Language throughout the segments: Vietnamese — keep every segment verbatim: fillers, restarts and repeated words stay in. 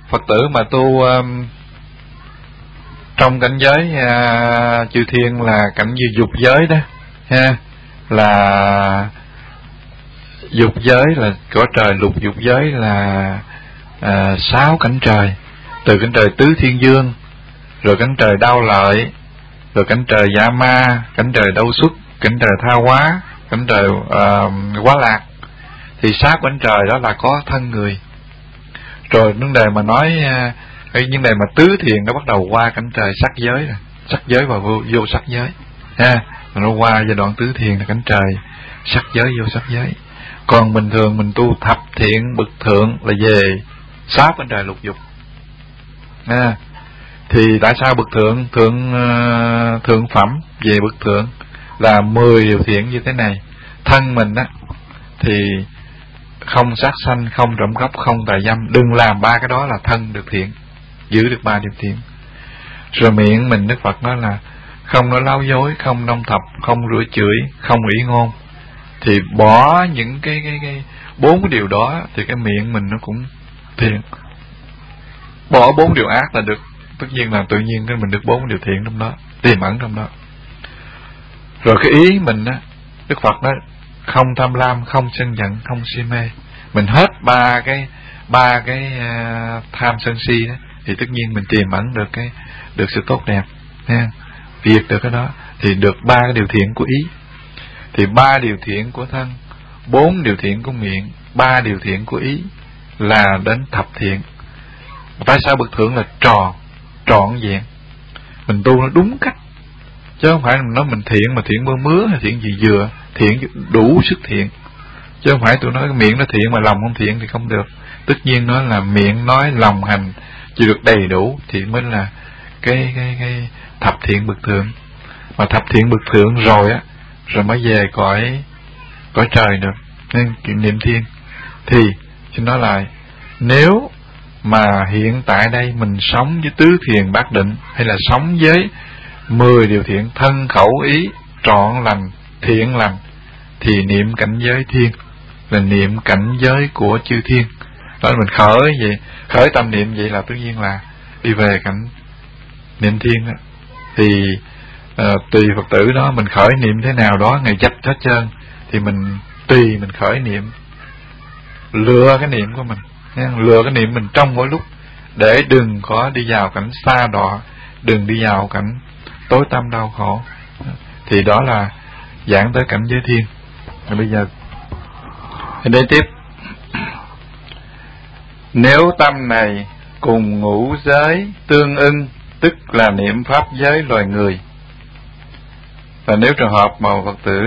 Phật tử mà tu um, trong cảnh giới uh, chư thiên là cảnh như dục giới đó ha, là dục giới là cõi trời lục dục giới là à, sáu cảnh trời, từ cảnh trời tứ thiên dương, rồi cảnh trời đau lợi, rồi cảnh trời dạ ma, cảnh trời đau xuất, cảnh trời tha hóa, cảnh trời uh, quá lạc. Thì sáu cảnh trời đó là có thân người. Rồi vấn đề mà nói cái vấn đề mà tứ thiền nó bắt đầu qua cảnh trời sắc giới rồi, sắc giới và vô, vô sắc giới ha, nó qua giai đoạn tứ thiền là cảnh trời sắc giới vô sắc giới. Còn bình thường mình tu thập thiện bậc thượng là về sáu cảnh trời lục dục ha. Thì tại sao bậc thượng thượng uh, thượng phẩm về bậc thượng là mười điều thiện như thế này? Thân mình á thì không sát sanh, không trộm cắp, không tà dâm, đừng làm ba cái đó là thân được thiện, giữ được ba điều thiện. Rồi miệng mình Đức Phật nói là không nói láo dối, không nông thập, không rủa chửi, không ủy ngôn. Thì bỏ những cái cái cái bốn cái điều đó thì cái miệng mình nó cũng thiện. Bỏ bốn điều ác là được, tất nhiên là tự nhiên cái mình được bốn điều thiện trong đó, tiềm ẩn trong đó. Rồi cái ý mình á, Đức Phật nói không tham lam, không sân giận, không si mê. Mình hết ba cái ba cái uh, tham sân si đó, thì tất nhiên mình tiềm ẩn được cái được sự tốt đẹp nha, việc được cái đó thì được ba cái điều thiện của ý. Thì ba điều thiện của thân, bốn điều thiện của miệng, ba điều thiện của ý là đến thập thiện. Tại sao bậc thượng là tròn trọn vẹn? Mình tu nó đúng cách, chứ không phải mình nói mình thiện mà thiện mơ mứa hay thiện gì vừa, thiện đủ sức thiện. Chứ không phải tôi nói cái miệng nó thiện mà lòng không thiện thì không được. Tất nhiên nói là miệng nói lòng hành chỉ được đầy đủ thì mới là cái cái cái thập thiện bậc thượng. Mà thập thiện bậc thượng rồi á, rồi mới về cõi cõi trời được, nên kỷ niệm thiên. Thì xin nói lại, nếu mà hiện tại đây mình sống với tứ thiền bát định, hay là sống với mười điều thiện thân khẩu ý trọn lành thiện lành, thì niệm cảnh giới thiên là niệm cảnh giới của chư thiên. Đó là mình khởi vậy, khởi tâm niệm vậy là tất nhiên là đi về cảnh niệm thiên đó. Thì uh, tùy Phật tử đó mình khởi niệm thế nào đó, ngày dạch hết trơn, thì mình tùy mình khởi niệm, lựa cái niệm của mình, lựa cái niệm mình trong mỗi lúc, để đừng có đi vào cảnh xa đọa, đừng đi vào cảnh tối tăm đau khổ. Thì đó là giảng tới cảnh giới thiên. Rồi bây giờ đây tiếp, nếu tâm này cùng ngũ giới tương ưng, tức là niệm pháp giới loài người. Và nếu trường hợp mà Phật tử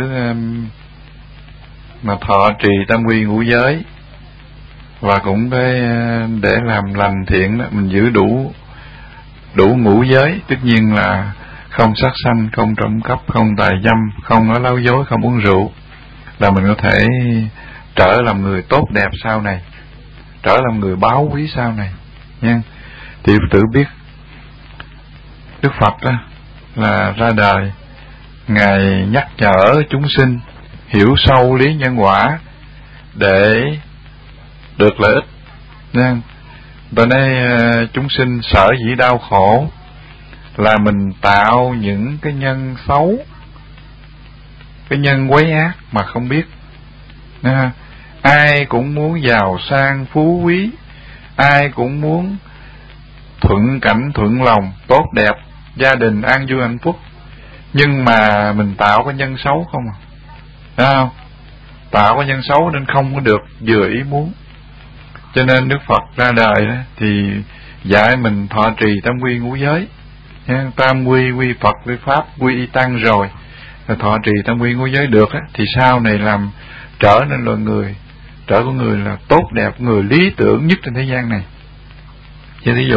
mà thọ trì tam quy ngũ giới, và cũng cái để làm lành thiện đó, mình giữ đủ đủ ngũ giới, tất nhiên là không sát sanh, không trộm cắp, không tà dâm, không nói láo dối, không uống rượu, là mình có thể trở làm người tốt đẹp sau này, trở làm người báo quý sau này nha. Thì tự biết Đức Phật đó là ra đời, Ngài nhắc nhở chúng sinh hiểu sâu lý nhân quả để được lợi ích nha. Tại đây chúng sinh sở dĩ đau khổ là mình tạo những cái nhân xấu, cái nhân quấy ác mà không biết nha. Ai cũng muốn giàu sang phú quý, ai cũng muốn thuận cảnh thuận lòng tốt đẹp, gia đình an vui hạnh phúc, nhưng mà mình tạo cái nhân xấu không à, thấy không? Tạo cái nhân xấu nên không có được vừa ý muốn. Cho nên Đức Phật ra đời đó, thì dạy mình thọ trì tam quy ngũ giới, tam quy quy Phật quy Pháp quy y Tăng, rồi thọ trì tam quy ngũ giới được á, thì sau này làm trở nên loài người, trở của người là tốt đẹp, người lý tưởng nhất trên thế gian này. Cho ví dụ,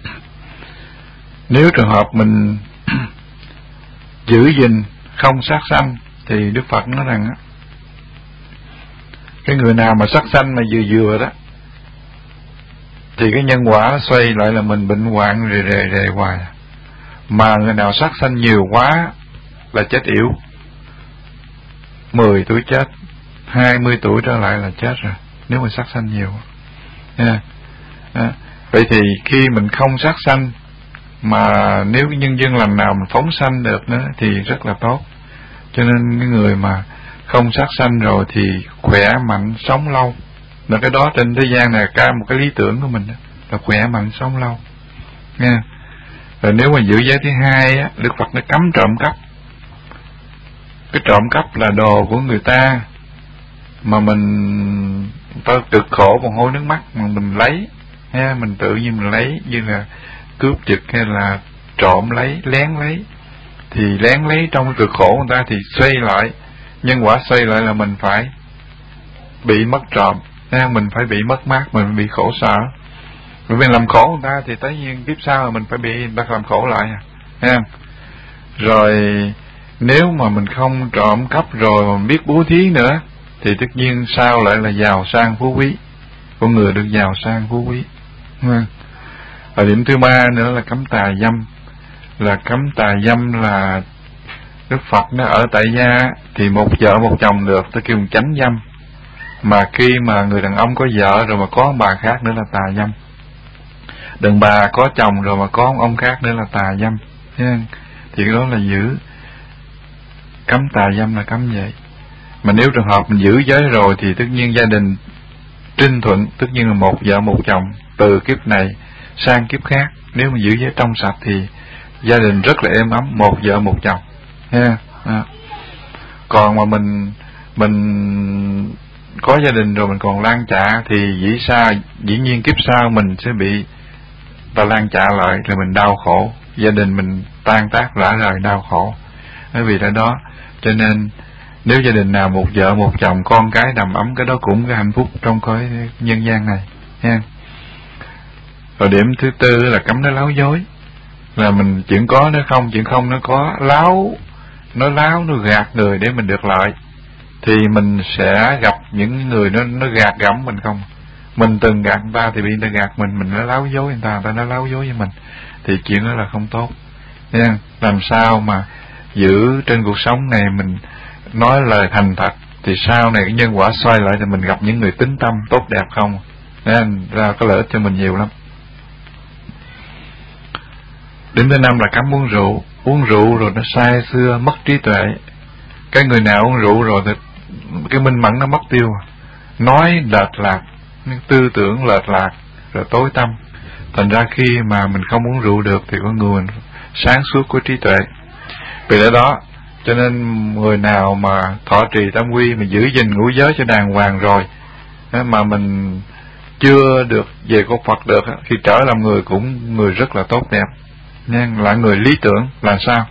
nếu trường hợp mình giữ gìn không sát sanh, thì Đức Phật nói rằng á, cái người nào mà sát sanh mà vừa vừa đó, thì cái nhân quả xoay lại là mình bệnh hoạn rề rề rề hoài. Mà người nào sát sanh nhiều quá là chết yểu, mười tuổi chết, hai mươi tuổi trở lại là chết rồi, nếu mà sát sanh nhiều. Yeah. Yeah. Vậy thì khi mình không sát sanh, mà nếu cái nhân duyên lành nào mình phóng sanh được nữa thì rất là tốt. Cho nên cái người mà không sát sanh rồi thì khỏe mạnh sống lâu. Là cái đó trên thế gian này cả một cái lý tưởng của mình đó, là khỏe mạnh sống lâu nha. Rồi nếu mà giữ giới thứ hai á, Đức Phật nó cấm trộm cắp. Cái trộm cắp là đồ của người ta mà mình ta cực khổ mồ hôi nước mắt mà mình lấy ha, mình tự nhiên mình lấy, như là cướp giật hay là trộm lấy, lén lấy. Thì lén lấy trong cái cực khổ người ta thì xoay lại, nhân quả xoay lại là mình phải bị mất trộm ha, mình phải bị mất mát, mình bị khổ sở. Bởi vì làm khổ người ta thì tất nhiên kiếp sau là mình phải bị người ta làm khổ lại ha. Rồi nếu mà mình không trộm cắp rồi mà mình biết bố thí nữa thì tất nhiên sau lại là giàu sang phú quý, con người được giàu sang phú quý. Ở điểm thứ ba nữa là cấm tà dâm. Là cấm tà dâm là Đức Phật nó ở tại gia thì một vợ một chồng được, tôi kêu chánh dâm. Mà khi mà người đàn ông có vợ rồi mà có bà khác nữa là tà dâm. Đàn bà có chồng rồi mà có ông khác nữa là tà dâm. Thì cái đó là giữ. Cấm tà dâm là cấm vậy. Mà nếu trường hợp mình giữ giới rồi thì tất nhiên gia đình trinh thuận, tất nhiên là một vợ một chồng từ kiếp này sang kiếp khác. Nếu mà giữ giới trong sạch thì gia đình rất là êm ấm, một vợ một chồng ha. Đó. Còn mà mình mình có gia đình rồi mình còn lan trả thì dĩ sao dĩ nhiên kiếp sau mình sẽ bị ta lan trả lại, rồi mình đau khổ, gia đình mình tan tác rã rời đau khổ. Bởi vì tại đó cho nên nếu gia đình nào một vợ một chồng con cái đầm ấm, cái đó cũng cái hạnh phúc trong cõi nhân gian này ha. Rồi điểm thứ tư là cấm nói láo dối. Là mình chuyện có nó không, chuyện không nó có, láo nói láo nó gạt người để mình được lợi, thì mình sẽ gặp những người nó nó gạt gẫm mình không. Mình từng gạt người ta thì bị người ta gạt mình, mình nói láo dối người ta, người ta nói láo dối với mình, thì chuyện đó là không tốt nha. Làm sao mà giữ trên cuộc sống này mình nói lời thành thật, thì sau này cái nhân quả xoay lại thì mình gặp những người tính tâm tốt đẹp không, nên ra có lợi ích cho mình nhiều lắm. Điểm thứ năm là cấm uống rượu. Uống rượu rồi nó sai xưa, mất trí tuệ. Cái người nào uống rượu rồi thì cái minh mẫn nó mất tiêu, nói lệch lạc, tư tưởng lệch lạc, rồi tối tăm. Thành ra khi mà mình không uống rượu được thì con người mình sáng suốt có trí tuệ. Vì lẽ đó cho nên người nào mà thọ trì tam quy, mà giữ gìn ngũ giới cho đàng hoàng rồi mà mình chưa được về con Phật được thì trở làm người cũng người rất là tốt đẹp nha, là người lý tưởng. Là sao?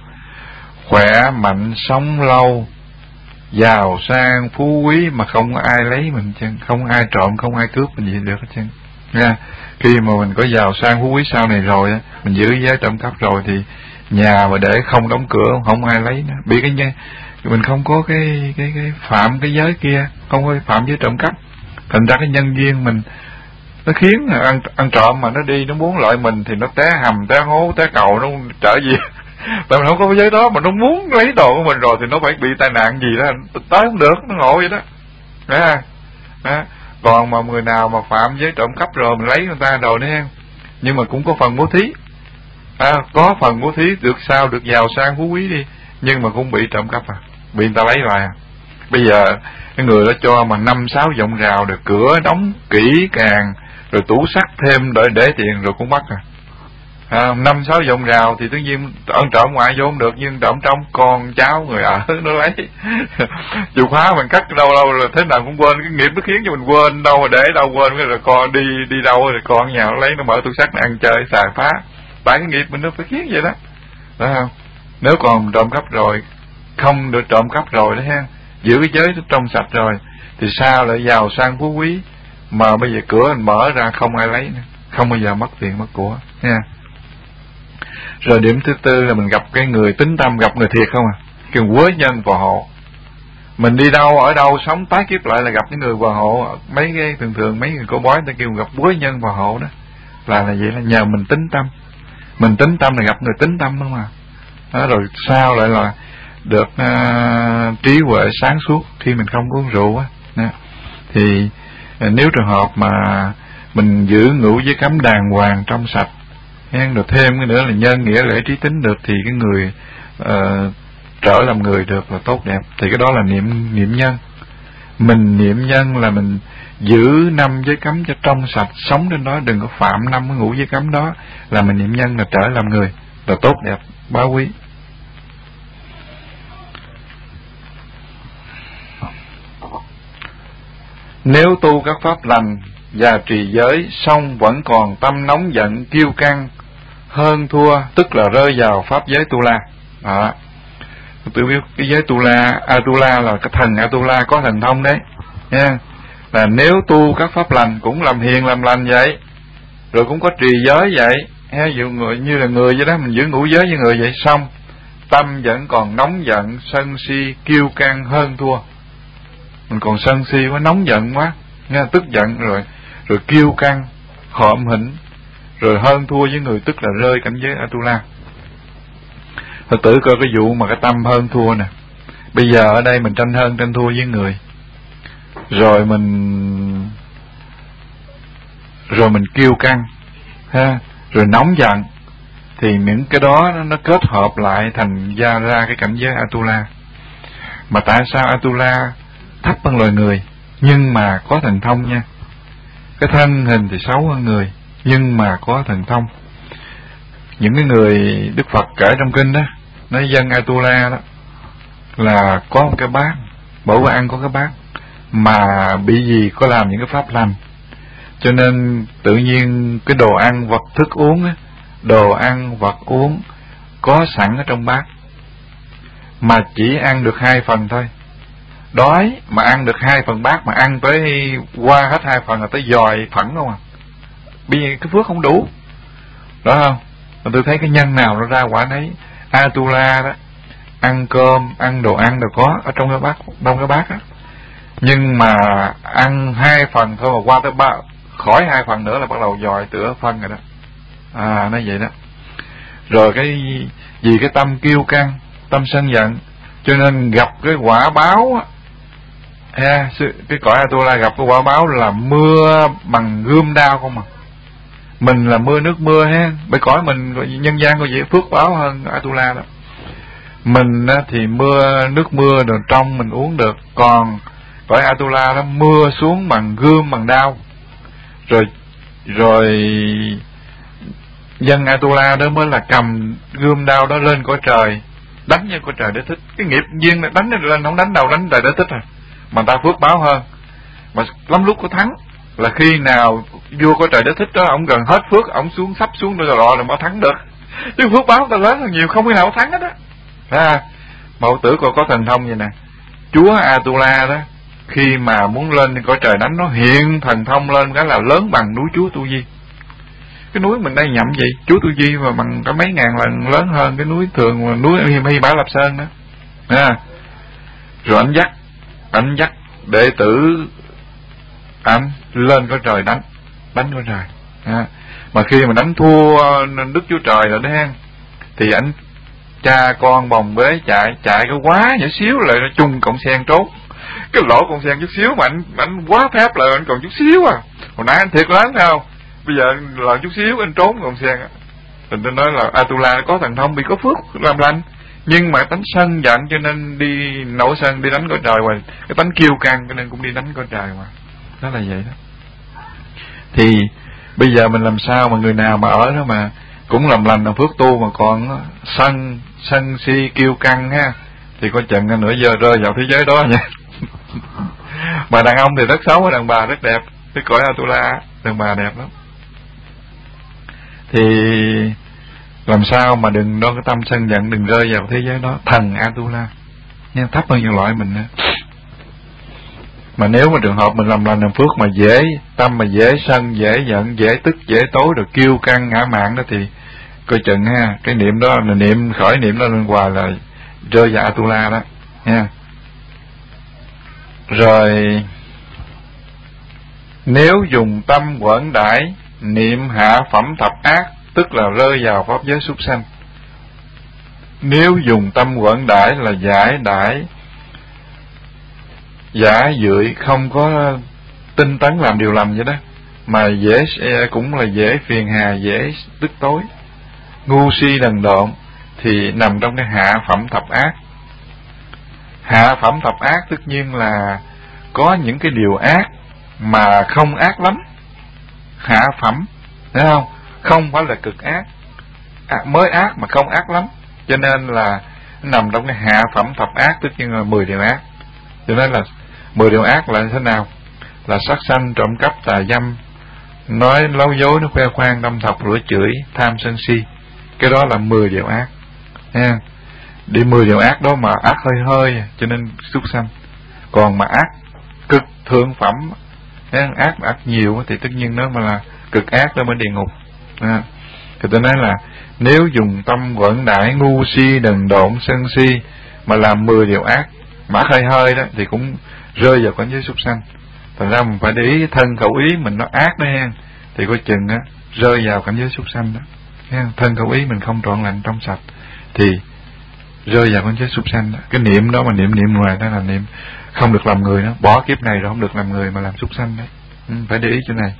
Khỏe mạnh sống lâu, giàu sang phú quý mà không có ai lấy mình chứ, không ai trộm, không ai cướp mình gì được hết chứ nha. Khi mà mình có giàu sang phú quý sau này rồi mình giữ giới trộm cắp rồi thì nhà mà để không đóng cửa không ai lấy nữa. Bị cái nhân mình không có cái cái cái phạm cái giới kia, không có phạm giới trộm cắp, thành ra cái nhân duyên mình nó khiến ăn ăn trộm mà nó đi nó muốn lợi mình thì nó té hầm té hố té cầu, nó trở gì tại mình không có cái giới đó mà nó muốn lấy đồ của mình rồi thì nó phải bị tai nạn gì đó tới không được, nó ngộ vậy đó. Đấy, đó. Còn mà người nào mà phạm giới trộm cắp rồi mình lấy người ta đồ nữa ha, nhưng mà cũng có phần bố thí à, có phần bố thí được sao được giàu sang phú quý đi, nhưng mà cũng bị trộm cắp à, bị người ta lấy lại à. Bây giờ cái người đó cho mà năm sáu vọng rào, được cửa đóng kỹ càng, rồi tủ sắt thêm để để tiền rồi cũng bắt à. À, năm sáu vọng rào thì tất nhiên ơn trộm ngoại vô không được, nhưng trộm trong con cháu người ở nó lấy. Chìa khóa mình cắt đâu đâu là thế nào cũng quên, cái nghiệp nó khiến cho mình quên đâu mà để đâu, quên cái rồi con đi đi đâu rồi con nhà nó lấy, nó mở tủ sắt nó ăn chơi xài phá. Tại cái nghiệp mình nó phải khiến vậy đó, phải không? Nếu còn trộm cắp rồi, không được trộm cắp rồi đó ha, giữ cái giới trong sạch rồi thì sao lại giàu sang phú quý, mà bây giờ cửa mình mở ra không ai lấy nữa, không bao giờ mất tiền mất của nha. Rồi điểm thứ tư là mình gặp cái người tính tâm, gặp người thiệt không à, kêu quới nhân phò hộ. Mình đi đâu ở đâu sống tái kiếp lại là gặp những người phò hộ. Mấy cái thường thường mấy người cô bói ta kêu gặp quới nhân phò hộ đó, là là vậy, là nhờ mình tính tâm. Mình tính tâm là gặp người tính tâm đó mà đó, rồi sao lại là được uh, trí huệ sáng suốt khi mình không uống rượu á. Thì nếu trường hợp mà mình giữ ngũ giới cấm đàng hoàng trong sạch, rồi thêm cái nữa là nhân nghĩa lễ trí tính được, thì cái người uh, trở làm người được là tốt đẹp. Thì cái đó là niệm niệm nhân. Mình niệm nhân là mình giữ năm giới cấm cho trong sạch, sống trên đó đừng có phạm năm cái ngũ giới cấm đó, là mình niệm nhân là trở làm người, là tốt đẹp, bá quý. Nếu tu các pháp lành và trì giới xong vẫn còn tâm nóng giận kiêu căng hơn thua, tức là rơi vào pháp giới tu la. Đó, tôi biết cái giới tu la, Atula là cái thần Atula có thần thông đấy nha. Là nếu tu các pháp lành, cũng làm hiền làm lành vậy, rồi cũng có trì giới vậy, ha, dụ người như là người vậy đó, mình giữ ngũ giới với người vậy, xong tâm vẫn còn nóng giận sân si kiêu căng hơn thua. Mình còn sân si quá, nóng giận quá, nghe, tức giận rồi rồi kiêu căng hõm hỉnh, rồi hơn thua với người, tức là rơi cảnh giới Atula. Thật tử coi cái vụ mà cái tâm hơn thua nè. Bây giờ ở đây mình tranh hơn tranh thua với người, rồi mình rồi mình kiêu căng ha, rồi nóng giận, thì những cái đó nó, nó kết hợp lại thành ra ra cái cảnh giới Atula. Mà tại sao Atula thấp hơn loài người nhưng mà có thần thông nha? Cái thân hình thì xấu hơn người nhưng mà có thần thông. Những cái người Đức Phật kể trong kinh đó, nói dân Atula đó là có một cái bát, mỗi bữa ăn có cái bát, mà bị gì có làm những cái pháp lành, cho nên tự nhiên cái đồ ăn vật thức uống á, đồ ăn vật uống có sẵn ở trong bát, mà chỉ ăn được hai phần thôi. Đói mà ăn được hai phần bát, mà ăn tới qua hết hai phần là tới dòi phẳng không à, vì cái phước không đủ đó không. Mà tôi thấy cái nhân nào nó ra quả nấy. Atula đó ăn cơm, ăn đồ ăn đều có ở trong cái bát, trong cái bát á, nhưng mà ăn hai phần thôi mà qua tới ba, khỏi hai phần nữa là bắt đầu dòi tựa phân rồi đó. À, nói vậy đó. Rồi cái vì cái tâm kiêu căng, tâm sân giận, cho nên gặp cái quả báo á, ha, cái cõi Atula gặp cái quả báo là mưa bằng gươm đao không mà. Mình là mưa nước mưa ha, bởi cõi mình nhân gian có gì phước báo hơn Atula đó. Mình á, thì mưa nước mưa đồ trong mình uống được, còn cõi Atula đó mưa xuống bằng gươm bằng đao. Rồi rồi dân Atula đó mới là cầm gươm đao đó lên cõi trời, đánh như cõi trời Đế Thích. Cái nghiệp duyên này đánh lên, không đánh đâu, đánh trời Đế Thích à, mà ta phước báo hơn. Mà lắm lúc có thắng là khi nào vua cõi trời Đế Thích đó, ông gần hết phước, ông xuống sắp xuống rồi rồi là mới thắng được. Chứ phước báo ta lớn hơn nhiều, không khi nào thắng hết á. À, Mẫu Tử còn có thần thông vậy nè. Chúa Atula đó, khi mà muốn lên cõi trời đánh, nó hiện thần thông lên cái là lớn bằng núi Chúa Tu Di. Cái núi mình đây nhậm gì, Chúa Tu Di mà bằng cả mấy ngàn lần lớn hơn cái núi thường, mà núi Hy Bá Lạp Sơn đó. À, rồi anh dắt, anh dắt đệ tử anh lên cõi trời đánh, đánh cõi trời. À, mà khi mà đánh thua Đức Chúa Trời rồi đó ha, thì anh cha con bồng bế chạy, chạy cái quá nhỏ xíu lại nó chung cọng sen trốn. Cái lỗ cọng sen chút xíu mà anh anh quá phép lại anh còn chút xíu à. Hồi nãy anh thiệt lớn thấy không? Bây giờ là chút xíu anh trốn cọng sen á. Tình tôi nói là Atula có thần thông, bị có phước làm lành, nhưng mà tánh sân giận cho nên đi nổi sân đi đánh cõi trời hoài. Cái tánh kiêu căng cho nên cũng đi đánh cõi trời mà. Đó là vậy đó. Thì bây giờ mình làm sao mà người nào mà ở đó mà cũng làm lành làm phước tu mà còn sân sân si kiêu căng ha, thì coi chừng nữa giờ rơi vào thế giới đó nha. Mà đàn ông thì rất xấu, đàn bà rất đẹp. Cái cõi Atula đàn bà đẹp lắm. Thì làm sao mà đừng đó cái tâm sân giận đừng rơi vào thế giới đó. Thần Atula nha, thấp hơn nhân loại mình nữa. Mà nếu mà trường hợp mình làm lành làm phước mà dễ tâm, mà dễ sân, dễ giận, dễ tức, dễ tối, rồi kiêu căng ngã mạn đó, thì coi chừng ha, cái niệm đó là niệm khỏi niệm đó lên hoài là rơi vào Atula đó nha. Rồi nếu dùng tâm quẩn đãi niệm hạ phẩm thập ác, tức là rơi vào pháp giới súc sanh. Nếu dùng tâm quẩn đãi là giải đãi, giả dưỡi, không có tinh tấn làm điều lành vậy đó, mà dễ cũng là dễ phiền hà, dễ tức tối. Ngu si đần độn thì nằm trong cái hạ phẩm thập ác. Hạ phẩm thập ác tất nhiên là có những cái điều ác mà không ác lắm. Hạ phẩm, thấy không? Không phải là cực ác, à, mới ác mà không ác lắm. Cho nên là nằm trong cái hạ phẩm thập ác, tất nhiên là mười điều ác. Cho nên là mười điều ác là thế nào? Là sát sanh, trộm cắp, tà dâm, nói láo dối, nó khoe khoang, đâm thọc, rủa chửi, tham sân si. Cái đó là mười điều ác nha. Đi mười điều ác đó mà ác hơi hơi, cho nên súc sanh. Còn mà ác cực thượng phẩm, ác ác nhiều thì tất nhiên nó mà là cực ác, đó mới địa ngục. À, thì tôi nói là nếu dùng tâm quẩn đãi, ngu si đần độn sân si mà làm mười điều ác mà ác hơi hơi đó thì cũng rơi vào cảnh giới súc sanh. Thành ra mình phải để ý thân khẩu ý mình nó ác đó ha, thì coi chừng á rơi vào cảnh giới súc sanh đó. Thân khẩu ý mình không trọn lành trong sạch thì rơi vào cảnh giới súc sanh đó. Cái niệm đó mà niệm niệm ngoài đó là niệm không được làm người đó, bỏ kiếp này rồi không được làm người mà làm súc sanh đấy. Ừ, phải để ý chỗ này.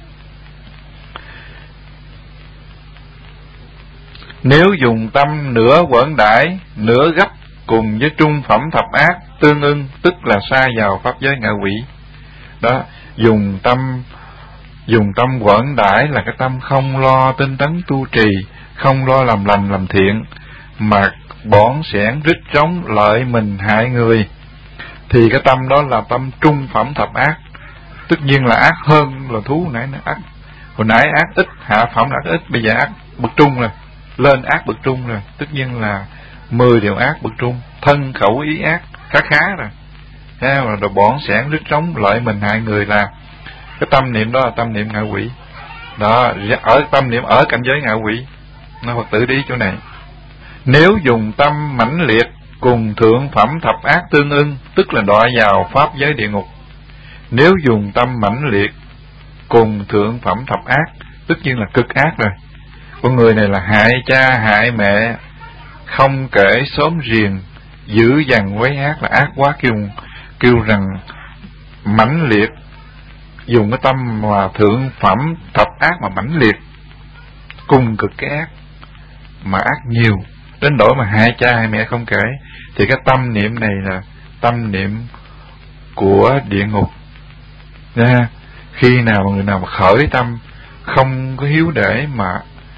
Nếu dùng tâm nửa quẩn đãi, nửa gấp cùng với trung phẩm thập ác tương ưng, tức là sa vào pháp giới ngạ quỷ. Đó, dùng tâm dùng tâm quẩn đãi là cái tâm không lo tinh tấn tu trì, không lo làm lành làm thiện, mà bỏn sẻn rít trống lợi mình hại người, thì cái tâm đó là tâm trung phẩm thập ác. Tất nhiên là ác hơn là thú nãy nữa. Ác hồi nãy ác ít, hạ phẩm là ác ít, bây giờ ác bậc trung rồi, lên ác bậc trung rồi. Tất nhiên là mười điều ác bậc trung, thân khẩu ý ác khá khá rồi. Thế mà rồi bỏn sẻn rít trống lợi mình hại người, là cái tâm niệm đó là tâm niệm ngạ quỷ. Đó, ở tâm niệm ở cảnh giới ngạ quỷ. Nó Phật tử đi chỗ này. Nếu dùng tâm mãnh liệt cùng thượng phẩm thập ác tương ưng, tức là đọa vào pháp giới địa ngục. Nếu dùng tâm mãnh liệt cùng thượng phẩm thập ác, tất nhiên là cực ác rồi. Con người này là hại cha hại mẹ, không kể xóm riềng, dữ dằn quấy ác, là ác quá. Kêu kêu rằng mãnh liệt, dùng cái tâm mà thượng phẩm thập ác mà mãnh liệt cùng cực cái ác, mà ác nhiều đến đổi mà hại cha hại mẹ không kể, thì cái tâm niệm này là tâm niệm của địa ngục nha. Khi nào người nào mà khởi tâm không có hiếu để, mà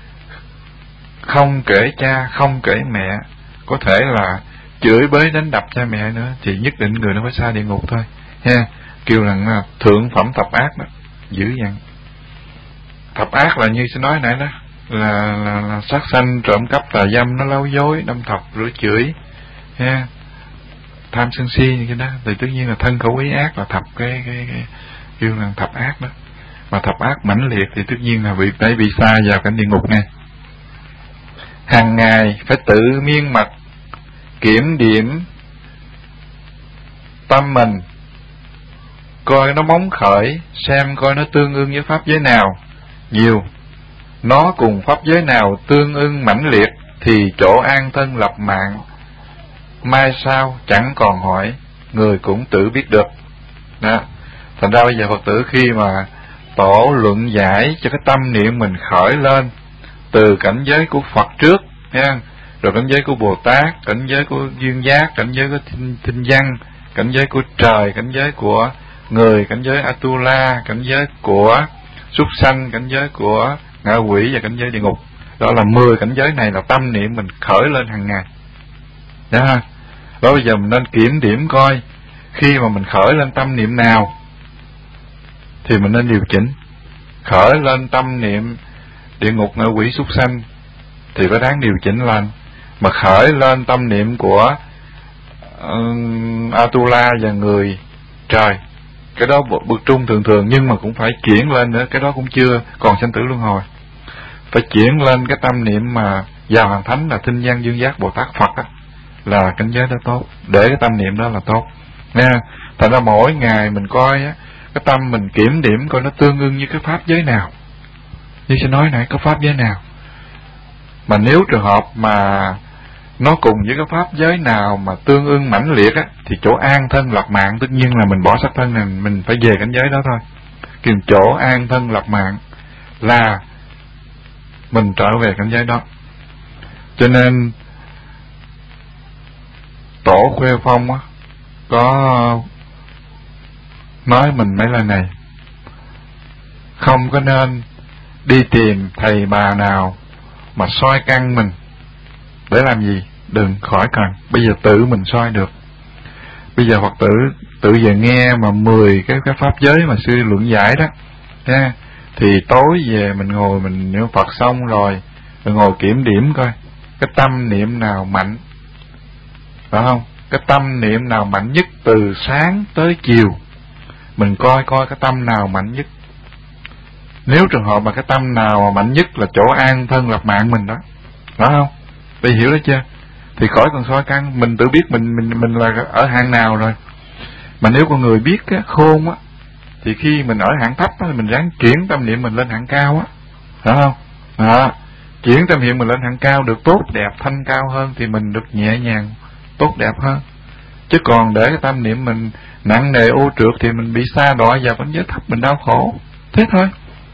không kể cha không kể mẹ, có thể là chửi bới đánh đập cha mẹ nữa, thì nhất định người nó phải xa địa ngục thôi ha. Kêu rằng là thượng phẩm thập ác đó, dữ dằn. Thập ác là như sẽ nói nãy đó, là, là, là sát sanh, trộm cắp, tà dâm, nó láo dối, đâm thọc, rửa chửi ha, tham sân si như cái đó. Thì tất nhiên là thân khẩu ý ác là thập cái cái, cái kêu là thập ác đó. Mà thập ác mãnh liệt thì tất nhiên là bị phải bị xa vào cảnh địa ngục này. Hàng ngày phải tự miên mật kiểm điểm tâm mình, coi nó móng khởi, xem coi nó tương ưng với pháp giới nào nhiều, nó cùng pháp giới nào tương ưng mãnh liệt, thì chỗ an thân lập mạng mai sau chẳng còn hỏi, người cũng tự biết được đó. Thành ra bây giờ Phật tử khi mà tổ luận giải cho cái tâm niệm mình khởi lên từ cảnh giới của Phật trước nha, rồi cảnh giới của Bồ Tát, cảnh giới của duyên giác, cảnh giới của thinh, thinh văn, cảnh giới của trời, cảnh giới của người, cảnh giới Atula, cảnh giới của súc sanh, cảnh giới của ngạ quỷ và cảnh giới địa ngục. Đó là mười cảnh giới này là tâm niệm mình khởi lên hàng ngày đó ha. Đó bây giờ mình nên kiểm điểm coi khi mà mình khởi lên tâm niệm nào thì mình nên điều chỉnh. Khởi lên tâm niệm địa ngục, ngạ quỷ, súc sanh thì có đáng điều chỉnh lên. Mà khởi lên tâm niệm của uh, Atula và người trời, cái đó bậc trung thường thường, nhưng mà cũng phải chuyển lên nữa, cái đó cũng chưa còn sanh tử luân hồi. Phải chuyển lên cái tâm niệm mà vào hàng thánh là thinh văn, dương giác, Bồ Tát, Phật đó, là cảnh giới đó tốt, để cái tâm niệm đó là tốt nha. Thành ra mỗi ngày mình coi á, cái tâm mình kiểm điểm coi nó tương ưng với cái pháp giới nào. Như sẽ nói nãy, có pháp giới nào mà nếu trường hợp mà nó cùng với cái pháp giới nào mà tương ưng mãnh liệt á, thì chỗ an thân lập mạng tất nhiên là mình bỏ sắc thân này, mình phải về cảnh giới đó thôi. kêu chỗ an thân lập mạng, là mình trở về cảnh giới đó. Cho nên Tổ Khuê Phong á có nói mình mấy lời này: không có nên đi tìm thầy bà nào mà soi căn mình. Để làm gì? Đừng khỏi cần. Bây giờ tự mình soi được. Bây giờ Phật tử tự về nghe mà mười cái cái pháp giới mà sư luận giải đó nha, thì tối về mình ngồi mình niệm Phật xong rồi, rồi ngồi kiểm điểm coi cái tâm niệm nào mạnh, phải không? Cái tâm niệm nào mạnh nhất từ sáng tới chiều, mình coi coi cái tâm nào mạnh nhất. Nếu trường hợp mà cái tâm nào mà mạnh nhất là chỗ an thân lập mạng mình đó, phải không? Bây hiểu đó chưa? Thì khỏi còn soi căn, mình tự biết mình mình mình là ở hạng nào rồi. Mà nếu con người biết á, khôn á, thì khi mình ở hạng thấp á, mình ráng chuyển tâm niệm mình lên hạng cao á, phải không? Đó, chuyển tâm niệm mình lên hạng cao được tốt đẹp thanh cao hơn thì mình được nhẹ nhàng tốt đẹp hơn. Chứ còn để cái tâm niệm mình nặng nề ô trượt thì mình bị sa đọa vào cảnh giới thấp, mình đau khổ. Thế thôi.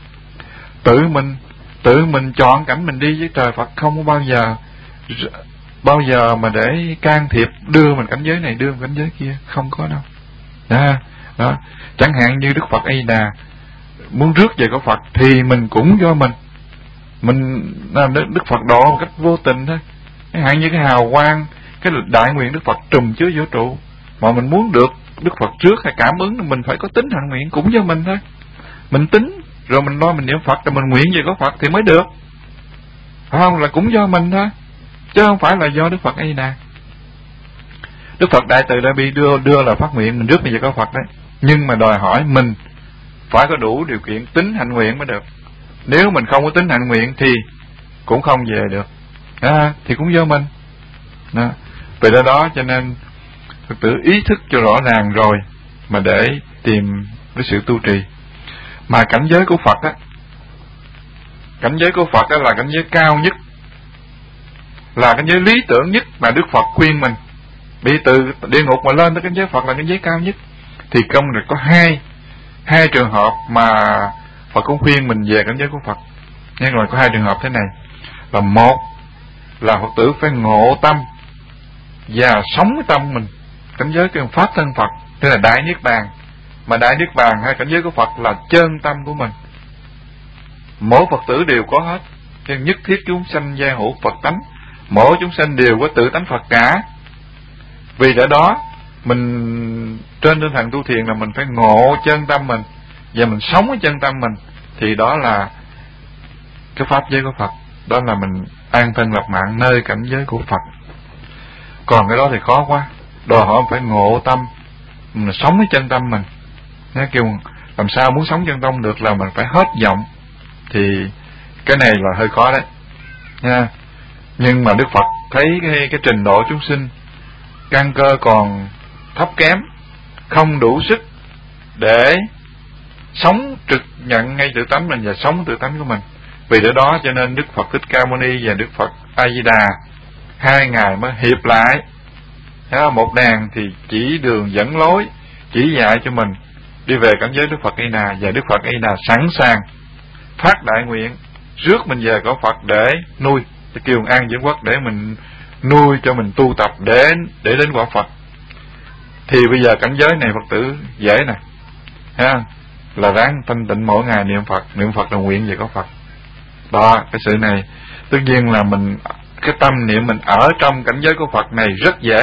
Tự mình tự mình chọn cảnh mình đi, với trời Phật không có bao giờ bao giờ mà để can thiệp đưa mình cảnh giới này đưa mình cảnh giới kia, không có đâu. Đó, đó. Chẳng hạn như Đức Phật A Di Đà muốn rước về có Phật thì mình cũng do mình mình Đức Phật độ một cách vô tình thôi. Chẳng hạn như cái hào quang, cái đại nguyện Đức Phật trùm chứa vũ trụ, mà mình muốn được Đức Phật trước hay cảm ứng, mình phải có tính hành nguyện cũng do mình thôi. Mình tính rồi mình lo mình niệm Phật rồi mình nguyện về có Phật thì mới được, phải không? Là cũng do mình thôi, chứ không phải là do Đức Phật A Di Đà. Đức Phật Đại Từ Đại Bi đưa đưa là phát nguyện mình rước về có Phật đấy, nhưng mà đòi hỏi mình phải có đủ điều kiện tính hành nguyện mới được. Nếu mình không có tính hành nguyện thì cũng không về được, à, thì cũng do mình đó. Vì đó, đó cho nên Phật tử ý thức cho rõ ràng rồi mà để tìm cái sự tu trì. Mà cảnh giới của Phật á, cảnh giới của Phật á là cảnh giới cao nhất, là cảnh giới lý tưởng nhất mà Đức Phật khuyên mình. Bị từ địa ngục mà lên tới cảnh giới Phật là cảnh giới cao nhất. Thì công được có hai hai trường hợp mà Phật cũng khuyên mình về cảnh giới của Phật. Nhưng rồi có hai trường hợp thế này, là một là Phật tử phải ngộ tâm và sống cái tâm mình, cảnh giới cái pháp thân Phật, tức là đại niết bàn. Mà đại niết bàn hay cảnh giới của Phật là chân tâm của mình. Mỗi Phật tử đều có hết, nhưng nhất thiết chúng sanh gia hữu Phật tánh, mỗi chúng sanh đều có tự tánh Phật cả. Vì ở đó mình trên tinh thần tu thiền là mình phải ngộ chân tâm mình và mình sống với chân tâm mình, thì đó là cái pháp giới của Phật, đó là mình an thân lập mạng nơi cảnh giới của Phật. Còn cái đó thì khó quá, đòi hỏi phải ngộ tâm, mình sống với chân tâm mình. Nó kêu làm sao muốn sống chân tâm được là mình phải hết vọng, thì cái này là hơi khó đấy nha. Nhưng mà Đức Phật thấy cái, cái trình độ chúng sinh căn cơ còn thấp kém, không đủ sức để sống trực nhận ngay tự tánh mình và sống tự tánh của mình. Vì để đó cho nên Đức Phật Thích Ca Mâu Ni và Đức Phật A Di Đà hai ngài mới hiệp lại. Một đàn thì chỉ đường dẫn lối, chỉ dạy cho mình đi về cảnh giới Đức Phật A Di Đà, và Đức Phật A Di Đà sẵn sàng phát đại nguyện rước mình về cõi Phật để nuôi, để kêu an dưỡng quốc, để mình nuôi cho mình tu tập để để đến quả Phật. Thì bây giờ cảnh giới này Phật tử dễ nè, ha, là ráng thanh tịnh mỗi ngày niệm Phật, niệm Phật là nguyện về có Phật. Đó, cái sự này tất nhiên là mình cái tâm niệm mình ở trong cảnh giới của Phật này rất dễ,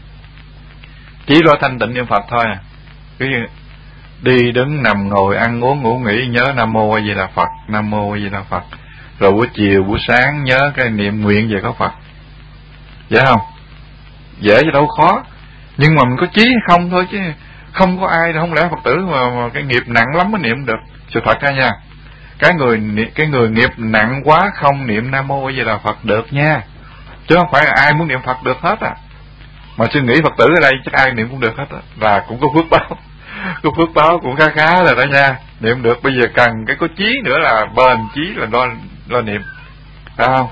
chỉ lo thanh tịnh niệm Phật thôi à. Cái đi đứng nằm ngồi ăn uống ngủ nghỉ nhớ Nam Mô A Di Đà Phật, Nam Mô A Di Đà Phật, rồi buổi chiều buổi sáng nhớ cái niệm nguyện về có Phật. Dễ không? Dễ chứ đâu khó. Nhưng mà mình có chí hay không thôi, chứ không có ai, không lẽ Phật tử mà, mà cái nghiệp nặng lắm mới niệm được. Sự thật ra nha, cái người cái người nghiệp nặng quá không niệm Nam Mô A Di Đà Phật được nha, chứ không phải là ai muốn niệm Phật được hết à. Mà suy nghĩ Phật tử ở đây chắc ai niệm cũng được hết á, là cũng có phước báo, có phước báo cũng khá khá rồi đó nha, niệm được. Bây giờ cần cái có chí nữa là bền chí là lo lo niệm, phải không?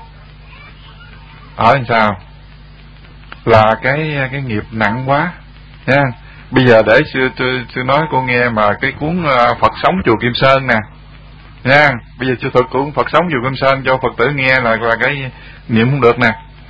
Ở làm sao là cái cái nghiệp nặng quá nha. Bây giờ để tôi, tôi, tôi nói cô nghe mà cái cuốn Phật sống chùa Kim Sơn nè nha. Bây giờ tôi thuật cuốn Phật sống chùa Kim Sơn cho Phật tử nghe là là cái niệm không được nè.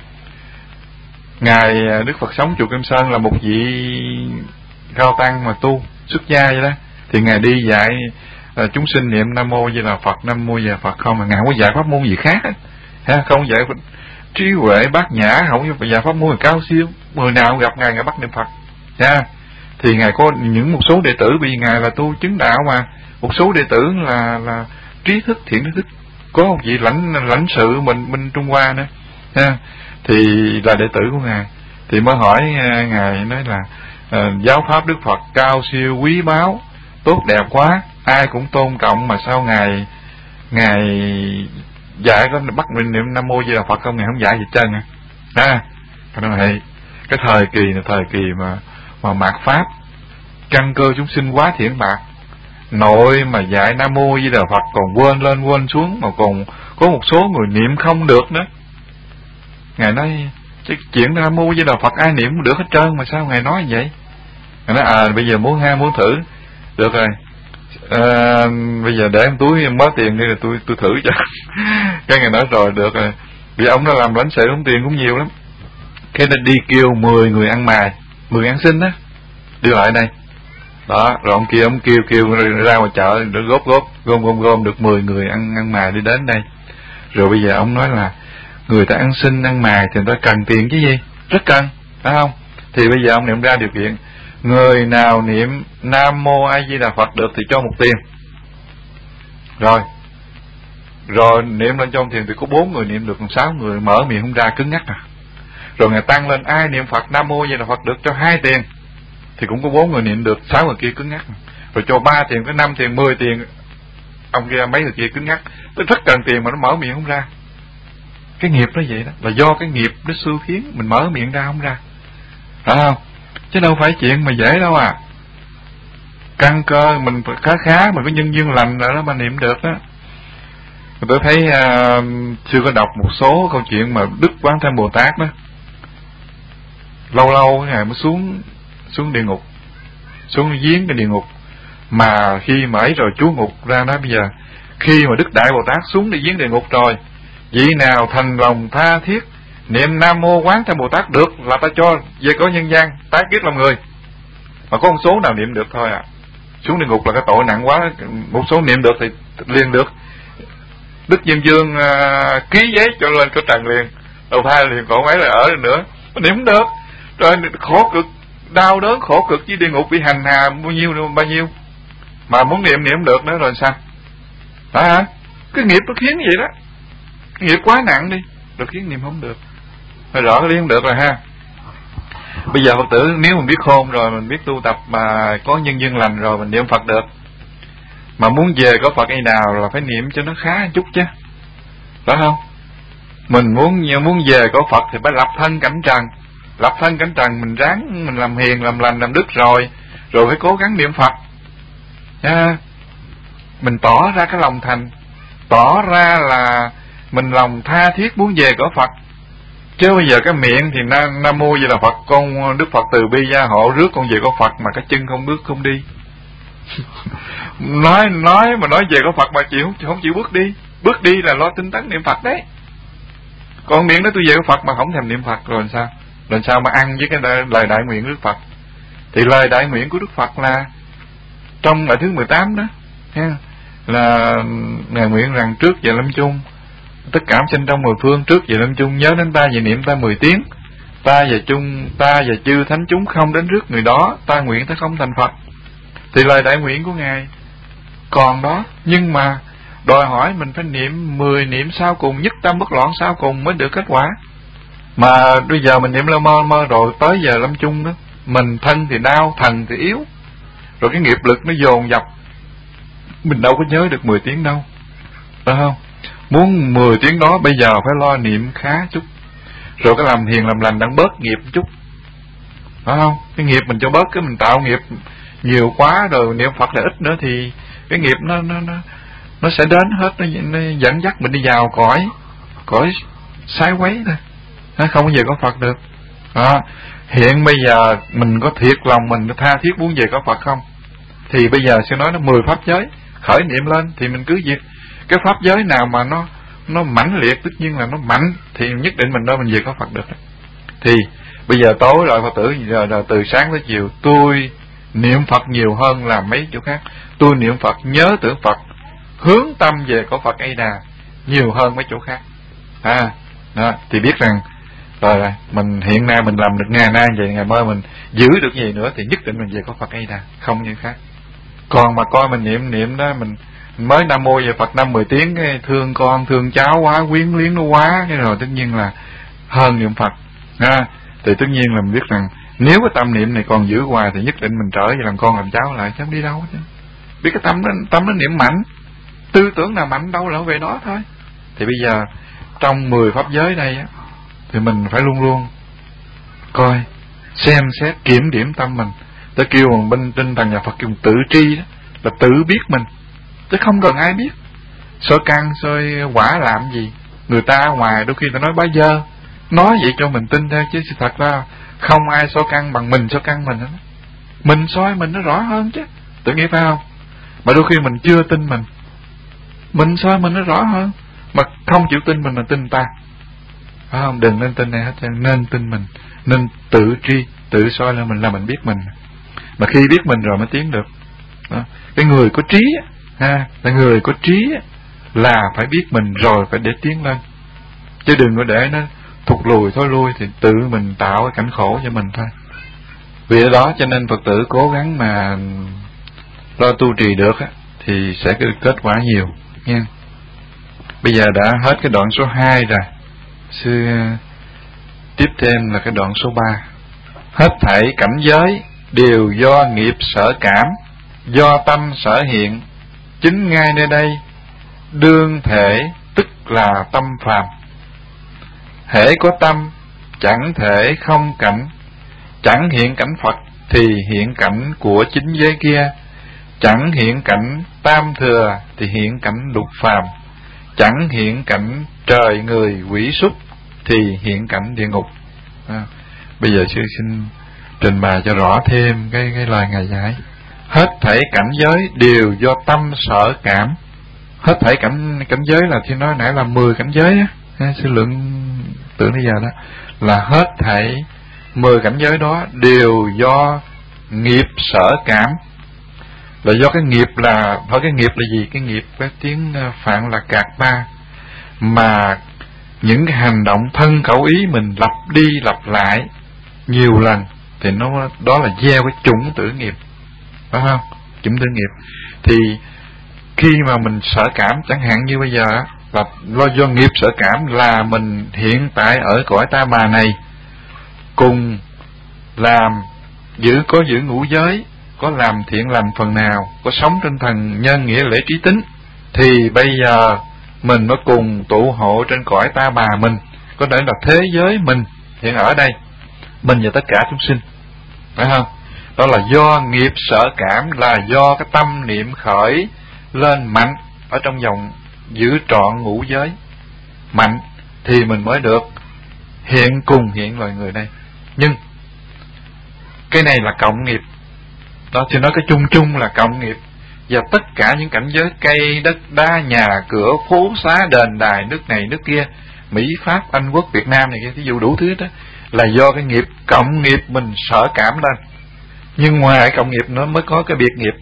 Ngài Đức Phật sống chùa Kim Sơn là một vị cao tăng mà tu xuất gia vậy đó, thì ngài đi dạy uh, chúng sinh niệm Nam Mô Di Đà Phật, Nam Mô Di Đà Phật không, mà ngài không có dạy pháp môn gì khác ha, không dạy trí huệ bát nhã, không có dạy pháp môn cao siêu. Người nào gặp ngài ngài bắt niệm Phật ha. Thì ngài có những một số đệ tử, vì ngài là tu chứng đạo mà, một số đệ tử là là trí thức, thiện thức, có một vị lãnh lãnh sự mình bên Trung Hoa nữa ha, thì là đệ tử của ngài. Thì mới hỏi uh, ngài nói là uh, giáo pháp Đức Phật cao siêu quý báu tốt đẹp quá, ai cũng tôn trọng, mà sao ngài ngài dạy có bắt mình niệm Nam Mô Di Đà Phật không, ngài không dạy gì trơn à? À, cái đó là cái thời kỳ là thời kỳ mà mà mạt pháp, căn cơ chúng sinh quá thiển bạc, nội mà dạy Nam Mô Di Đà Phật còn quên lên quên xuống, mà còn có một số người niệm không được nữa. Ngài nói cái chuyện Nam Mô Di Đà Phật ai niệm cũng được hết trơn, mà sao ngài nói vậy? Ngài nói à bây giờ muốn ha muốn thử, được rồi, à, bây giờ để em túi em mất tiền đi rồi tôi tôi thử cho. Cái ngài nói rồi được rồi, vì ông nó làm lãnh sự không tiền cũng nhiều lắm, cái nó đi kêu mười người ăn mài, mười ăn xin á, đi lại đây đó, rồi ông kia ông kêu kêu ra ngoài chợ để góp góp gom gom gom được mười người ăn ăn mài đi đến đây. Rồi bây giờ ông nói là người ta ăn xin ăn mài thì người ta cần tiền chứ gì, rất cần, phải không? Thì bây giờ ông niệm ra điều kiện, người nào niệm Nam Mô A Di Đà Phật được thì cho một tiền. Rồi rồi niệm lên trong tiền thì có bốn người niệm được, còn sáu người mở miệng không ra, cứng ngắc à. Rồi ngài tăng lên, ai niệm Phật Nam Mô A Di Đà Phật được cho hai tiền, thì cũng có bốn người niệm được, sáu người kia cứng ngắc. Rồi cho ba tiền, có năm tiền, mười tiền, ông kia mấy người kia cứng ngắc, tôi rất cần tiền mà nó mở miệng không ra. Cái nghiệp nó vậy đó, là do cái nghiệp nó xui khiến mình mở miệng ra không ra, phải không? Chứ đâu phải chuyện mà dễ đâu à. Căn cơ mình khá khá, mình có nhân duyên lành rồi đó mà niệm được đó. Tôi thấy uh, chưa có đọc một số câu chuyện mà Đức Quán Thế Bồ Tát đó, lâu lâu ngài mới xuống xuống địa ngục, xuống giếng cái địa ngục, mà khi mà ấy rồi chú ngục ra đó, bây giờ khi mà Đức Đại Bồ Tát xuống đi giếng địa ngục rồi, vị nào thành lòng tha thiết niệm Nam Mô Quán Thế Bồ Tát được là ta cho về có nhân gian tái kiết làm người, mà có một số nào niệm được thôi à. Xuống địa ngục là cái tội nặng quá, một số niệm được thì liền được. Đức Diêm Vương uh, ký giấy cho lên có trần liền, đầu thai liền, còn mấy là ở nữa niệm không được. Rồi khổ cực, đau đớn khổ cực với địa ngục, bị hành hạ bao nhiêu bao nhiêu, mà muốn niệm niệm được nữa rồi sao? Đó hả? Cái nghiệp nó khiến vậy đó, cái nghiệp quá nặng đi, rồi khiến niệm không được. Rồi rõ cái lý không được rồi ha. Bây giờ Phật tử nếu mình biết khôn rồi, mình biết tu tập mà có nhân duyên lành rồi, mình niệm Phật được. Mà muốn về có Phật hay nào là phải niệm cho nó khá một chút chứ, phải không? Mình muốn muốn về có Phật thì phải lập thân cảnh trần, lập thân cảnh trần mình ráng mình làm hiền làm lành làm đức rồi, rồi phải cố gắng niệm Phật nha. Mình tỏ ra cái lòng thành, tỏ ra là mình lòng tha thiết muốn về có Phật. Chứ bây giờ cái miệng thì Nam, Nam Mô Di Đà Phật, con Đức Phật từ bi gia hộ rước con về có Phật, mà cái chân không bước không đi. nói nói mà nói về có Phật mà chịu không, không chịu bước đi, bước đi là lo tinh tấn niệm Phật đấy. Còn miệng nói tôi về có Phật mà không thèm niệm Phật rồi sao? Rồi sao mà ăn với cái lời đại nguyện của Đức Phật? Thì lời đại nguyện của Đức Phật là trong bài thứ mười tám đó ha, là ngài nguyện rằng trước giờ lâm chung tất cả sinh trong mười phương, trước giờ lâm chung nhớ đến ta về niệm ta mười tiếng, ta và chung ta và chư thánh chúng không đến rước người đó, ta nguyện ta không thành Phật. Thì lời đại nguyện của ngài còn đó, nhưng mà đòi hỏi mình phải niệm mười niệm sau cùng, nhất tâm bất loạn sau cùng mới được kết quả. Mà bây giờ mình niệm lơ mơ mơ rồi tới giờ lâm chung đó, mình thân thì đau, thần thì yếu, rồi cái nghiệp lực nó dồn dập, mình đâu có nhớ được mười tiếng đâu, phải không? Muốn mười tiếng đó bây giờ phải lo niệm khá chút, rồi cái làm hiền làm lành đang bớt nghiệp chút, phải không? Cái nghiệp mình cho bớt, cái mình tạo nghiệp nhiều quá rồi niệm Phật là ít nữa thì cái nghiệp nó nó nó nó sẽ đến hết, nó, nó dẫn dắt mình đi vào cõi cõi sai quấy thôi, nó không bao giờ có Phật được. Đó. Hiện bây giờ mình có thiệt lòng mình tha thiết muốn về có Phật không? Thì bây giờ sẽ nói nó mười pháp giới khởi niệm lên thì mình cứ việc cái pháp giới nào mà nó nó mãnh liệt, tất nhiên là nó mạnh thì nhất định mình đó mình về có Phật được. Thì bây giờ tối rồi Phật tử giờ, giờ từ sáng tới chiều tôi niệm Phật nhiều hơn là mấy chỗ khác. Tôi niệm Phật nhớ tưởng Phật, hướng tâm về có Phật A Đà nhiều hơn mấy chỗ khác. À, đó, thì biết rằng rồi, rồi mình hiện nay mình làm được ngày nay vậy, ngày mai mình giữ được gì nữa thì nhất định mình về có Phật A Đà, không như khác. Còn mà coi mình niệm niệm đó mình mới Nam Mô về Phật năm mười tiếng cái thương con thương cháu quá, quyến luyến nó quá, cái rồi tất nhiên là hơn niệm Phật. À, thì tất nhiên là mình biết rằng nếu cái tâm niệm này còn giữ hoài thì nhất định mình trở về làm con làm cháu lại, chứ không đi đâu chứ. Biết cái tâm đó, tâm nó niệm mạnh, tư tưởng nào mạnh đâu là về đó thôi. Thì bây giờ trong mười pháp giới đây á, thì mình phải luôn luôn coi, xem xét, kiểm điểm tâm mình. Tôi kêu bằng bên tinh thần nhà Phật kêu tự tri đó, là tự biết mình, chứ không cần ai biết. Soi căn soi quả làm gì? Người ta ngoài đôi khi ta nói bá dơ, nói vậy cho mình tin theo, chứ thật ra không ai soi căn bằng mình soi căn mình đó. Mình soi mình nó rõ hơn chứ, tự nghĩ phải không? Mà đôi khi mình chưa tin mình, mình soi mình nó rõ hơn. Mà không chịu tin mình mà tin ta, phải không? Đừng nên tin này hết, nên tin mình, nên tự tri, tự soi lên mình là mình biết mình. Mà khi biết mình rồi mới tiến được. Đó. Cái người có trí ha, là người có trí là phải biết mình rồi phải để tiến lên, chứ đừng có để nó thụt lùi thối lui thì tự mình tạo cái cảnh khổ cho mình thôi. Vì ở đó cho nên Phật tử cố gắng mà lo tu trì được á, thì sẽ có kết quả nhiều nha. Bây giờ đã hết cái đoạn số hai rồi, sư tiếp thêm là cái đoạn số ba. Hết thảy cảnh giới đều do nghiệp sở cảm, do tâm sở hiện, chính ngay nơi đây đương thể tức là tâm phàm. Hễ có tâm chẳng thể không cảnh, chẳng hiện cảnh Phật thì hiện cảnh của chính giới kia, chẳng hiện cảnh tam thừa thì hiện cảnh lục phàm, chẳng hiện cảnh trời người quỷ súc thì hiện cảnh địa ngục. À, bây giờ sư xin trình bày cho rõ thêm cái cái lời ngài dạy. Hết thảy cảnh giới đều do tâm sở cảm. Hết thảy cảnh cảnh giới là khi nói nãy là mười cảnh giới á, sư lượng tưởng bây giờ đó là hết thảy mười cảnh giới đó đều do nghiệp sở cảm. Là do cái nghiệp là, hỏi cái nghiệp là gì? Cái nghiệp cái tiếng Phạn là cạt ba, mà những cái hành động thân khẩu ý mình lặp đi lặp lại nhiều lần thì nó đó là gieo cái chủng tử nghiệp, phải không? Chủng tử nghiệp. Thì khi mà mình sở cảm, chẳng hạn như bây giờ là lo do nghiệp sở cảm là mình hiện tại ở cõi ta bà này cùng làm giữ có giữ ngũ giới, có làm thiện lành phần nào, có sống trên thần nhân nghĩa lễ trí tính, thì bây giờ mình mới cùng tụ hộ trên cõi ta bà mình, có thể là thế giới mình hiện ở đây, mình và tất cả chúng sinh, phải không? Đó là do nghiệp sở cảm, là do cái tâm niệm khởi lên mạnh ở trong vòng giữ trọn ngũ giới mạnh thì mình mới được hiện cùng hiện loài người đây. Nhưng cái này là cộng nghiệp đó, thì nói cái chung chung là cộng nghiệp. Và tất cả những cảnh giới cây đất đá nhà cửa phố xá đền đài nước này nước kia, Mỹ Pháp Anh Quốc Việt Nam này kia, ví dụ đủ thứ đó là do cái nghiệp cộng nghiệp mình sở cảm lên. Nhưng ngoài cộng nghiệp nó mới có cái biệt nghiệp.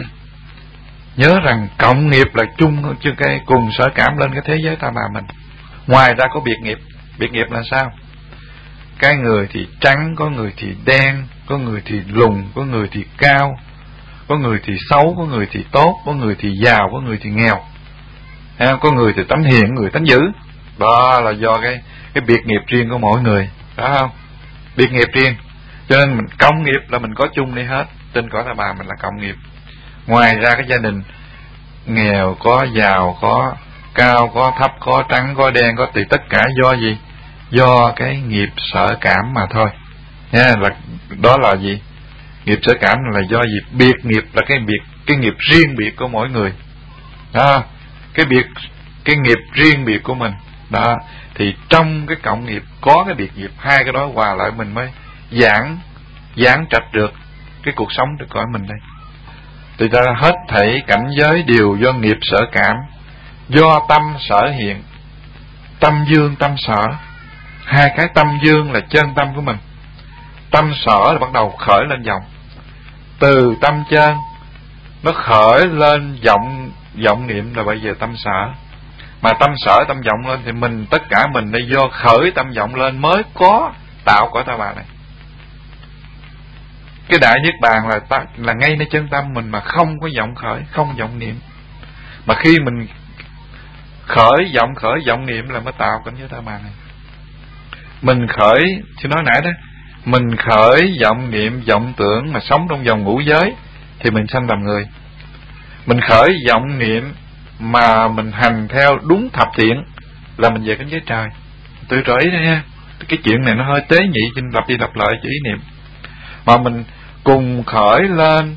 Nhớ rằng cộng nghiệp là chung chứ cái cùng sở cảm lên cái thế giới ta bà mình. Ngoài ra có biệt nghiệp. Biệt nghiệp là sao? Cái người thì trắng, có người thì đen, có người thì lùn, có người thì cao, có người thì xấu, có người thì tốt, có người thì giàu, có người thì nghèo, có người thì tánh hiền, người tánh dữ. Đó là do cái cái biệt nghiệp riêng của mỗi người, đó không? Biệt nghiệp riêng. Cho nên mình cộng nghiệp là mình có chung đi hết. Trên cõi ta bà mình là cộng nghiệp. Ngoài ra cái gia đình nghèo, có giàu, có cao, có thấp, có trắng, có đen, có thì tất cả do gì? Do cái nghiệp sở cảm mà thôi nha. Là đó là gì? Nghiệp sở cảm là do gì? Biệt nghiệp là cái biệt cái nghiệp riêng biệt của mỗi người đó. Cái biệt cái nghiệp riêng biệt của mình Đó, thì trong cái cộng nghiệp có cái biệt nghiệp, hai cái đó hòa lại mình mới giảng giảng trạch được cái cuộc sống được cõi mình đây. Thì ra hết thảy cảnh giới đều do nghiệp sở cảm, do tâm sở hiện. Tâm dương tâm sở, hai cái tâm dương là chân tâm của mình, tâm sở là bắt đầu khởi lên vọng. Từ tâm chân nó khởi lên vọng vọng niệm là bây giờ tâm sở. Mà tâm sở tâm vọng lên thì mình, tất cả mình đây do khởi tâm vọng lên mới có tạo cõi ta bà này. Cái đại niết bàn là ta, là ngay nơi chân tâm mình mà không có vọng khởi, không vọng niệm. Mà khi mình khởi vọng khởi vọng niệm là mới tạo cảnh giới ta bà này. Mình khởi, chứ nói nãy đó, mình khởi vọng niệm vọng tưởng mà sống trong vòng ngũ giới thì mình sanh làm người. Mình khởi vọng niệm mà mình hành theo đúng thập thiện là mình về cảnh giới trời. Tự rõ ý đây ha. Cái chuyện này nó hơi tế nhị, xin lặp đi lặp lại cho ý niệm. Mà mình cùng khởi lên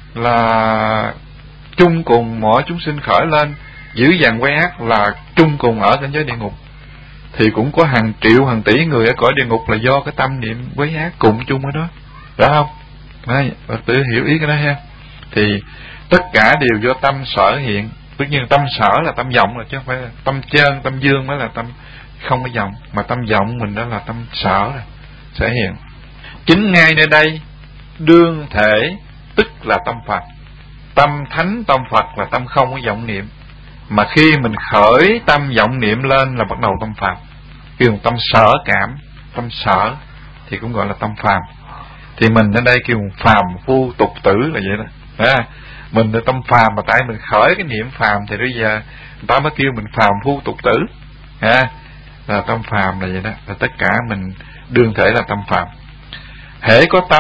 là chung cùng mọi chúng sinh khởi lên giữ dàn quay ác là chung cùng ở cảnh giới địa ngục, thì cũng có hàng triệu hàng tỷ người ở cõi địa ngục là do cái tâm niệm quấy ác cùng chung ở đó, phải không? Đấy, tự hiểu ý cái đó ha. Thì tất cả đều do tâm sở hiện. Tất nhiên tâm sở là tâm vọng, là chứ không phải là tâm chân, tâm dương mới là tâm không có vọng, mà tâm vọng mình đó là tâm sở rồi, sở hiện. Chính ngay nơi đây đương thể tức là tâm Phật. Tâm thánh tâm Phật là tâm không có vọng niệm. Mà khi mình khởi tâm vọng niệm lên là bắt đầu tâm phàm. Kêu tâm sở cảm, tâm sở thì cũng gọi là tâm phàm. Thì mình ở đây kêu phàm phu tục tử là vậy đó. À, mình là tâm phàm mà tại mình khởi cái niệm phàm thì bây giờ người ta mới kêu mình phàm phu tục tử. À, là tâm phàm là vậy đó. Là tất cả mình đương thể là tâm phàm. Hễ có tâm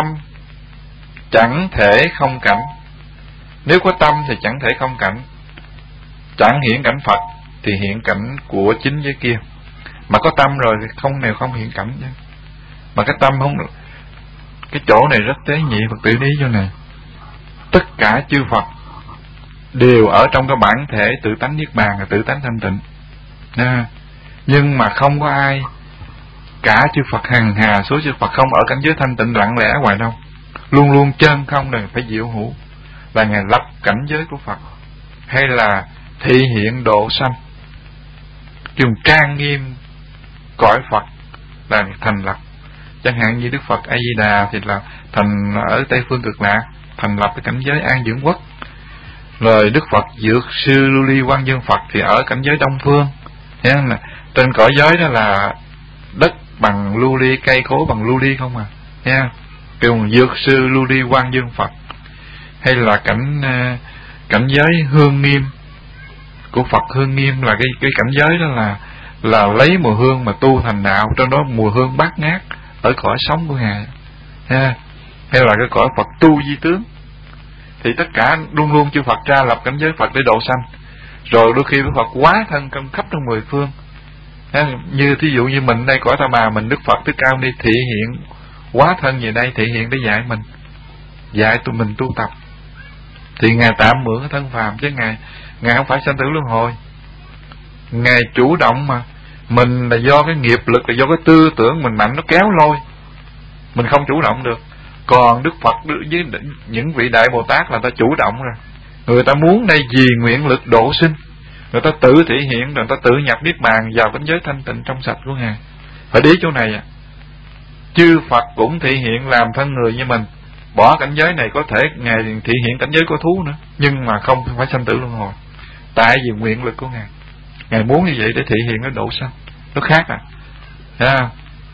chẳng thể không cảnh. Nếu có tâm thì chẳng thể không cảnh. Chẳng hiện cảnh Phật thì hiện cảnh của chính giới kia. Mà có tâm rồi thì không nào không hiện cảnh chứ. Mà cái tâm không, cái chỗ này rất tế nhị, Phật tử lý cho này. Tất cả chư Phật đều ở trong cái bản thể tự tánh niết bàn, là tự tánh thanh tịnh. À, nhưng mà không có ai, cả chư Phật hằng hà số chư Phật không ở cảnh giới thanh tịnh lặng lẽ ngoài đâu. Luôn luôn chân không là phải diệu hữu, là Ngài lập cảnh giới của Phật, hay là thị hiện độ sanh, dùng trang nghiêm cõi Phật là thành lập. Chẳng hạn như Đức Phật A Di Đà thì là thành ở Tây Phương Cực Lạc, thành lập cái cảnh giới An Dưỡng Quốc. Rồi Đức Phật Dược Sư Lưu Ly Quang Dương Phật thì ở cảnh giới Đông Phương. Trên cõi giới đó là đất bằng lưu ly, cây cối bằng lưu ly không à, nha. Kêu Dược Sư Lưu Ly Quang Dương Phật. Hay là cảnh cảnh giới Hương Nghiêm của Phật. Hương Nghiêm là cái cái cảnh giới đó là là lấy mùi hương mà tu thành đạo, trong đó mùi hương bát ngát ở cõi sống của Ngài. Ha. Hay là cái cõi Phật Tu Di Tướng. Thì tất cả luôn luôn chư Phật ra lập cảnh giới Phật để độ sanh. Rồi đôi khi Đức Phật quá thân công khắp trong mười phương. Ha. Như thí dụ như mình đây cõi Ta Bà, mình Đức Phật Thích Ca đi thị hiện quá thân về đây, thị hiện để dạy mình, dạy tụi mình tu tập. Thì Ngài tạm mượn cái thân phàm, chứ Ngài Ngài không phải sanh tử luân hồi. Ngài chủ động mà. Mình là do cái nghiệp lực, là do cái tư tưởng mình mạnh nó kéo lôi, mình không chủ động được. Còn Đức Phật với những vị Đại Bồ Tát là ta chủ động rồi. Người ta muốn đây vì nguyện lực độ sinh, người ta tự thể hiện, người ta tự nhập niết bàn vào cảnh giới thanh tịnh trong sạch của Ngài. Phải để chỗ này à. Chư Phật cũng thể hiện làm thân người như mình, bỏ cảnh giới này có thể Ngài thể hiện cảnh giới của thú nữa, nhưng mà không phải sanh tử luân hồi. Tại vì nguyện lực của Ngài, Ngài muốn như vậy để thể hiện cái độ sanh. Nó khác à. À.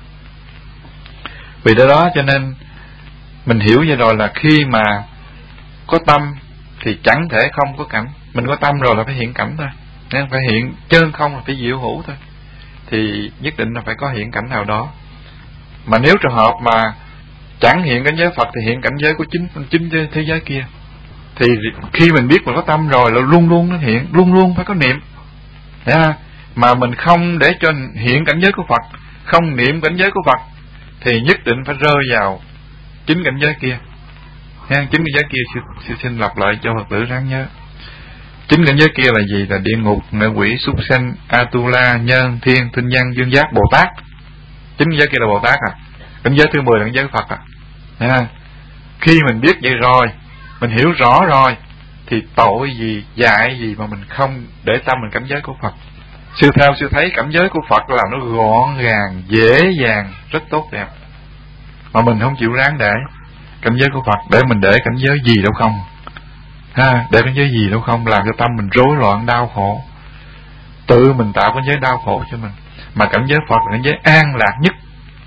Vì đó, đó cho nên mình hiểu vậy rồi, là khi mà có tâm thì chẳng thể không có cảnh. Mình có tâm rồi là phải hiện cảnh thôi, nên phải hiện chân không là phải diệu hữu thôi. Thì nhất định là phải có hiện cảnh nào đó. Mà nếu trường hợp mà chẳng hiện cảnh giới Phật thì hiện cảnh giới của chính chính thế giới kia. Thì khi mình biết mình có tâm rồi là luôn luôn nó hiện, luôn luôn phải có niệm. À, mà mình không để cho hiện cảnh giới của Phật, không niệm cảnh giới của Phật, thì nhất định phải rơi vào chính cảnh giới kia. Ha, chính cảnh giới kia xin, xin lặp lại cho Phật tử ráng nhớ. Chính cảnh giới kia là gì? Là địa ngục, ngạ quỷ, súc sanh, Atula, nhân, thiên, tinh nhân, dương giác, Bồ Tát. Chính cảnh giới kia là Bồ Tát à. Cảnh giới thứ mười là cảnh giới Phật à. À, khi mình biết vậy rồi, mình hiểu rõ rồi, thì tội gì, dạy gì mà mình không để tâm mình cảnh giới của Phật. Sư theo sư thấy cảnh giới của Phật là nó gọn gàng, dễ dàng, rất tốt đẹp, mà mình không chịu ráng để cảnh giới của Phật, để mình để cảnh giới gì đâu không. Ha, để cảnh giới gì đâu không, làm cho tâm mình rối loạn, đau khổ, tự mình tạo cảnh giới đau khổ cho mình. Mà cảnh giới Phật là cảnh giới an lạc nhất.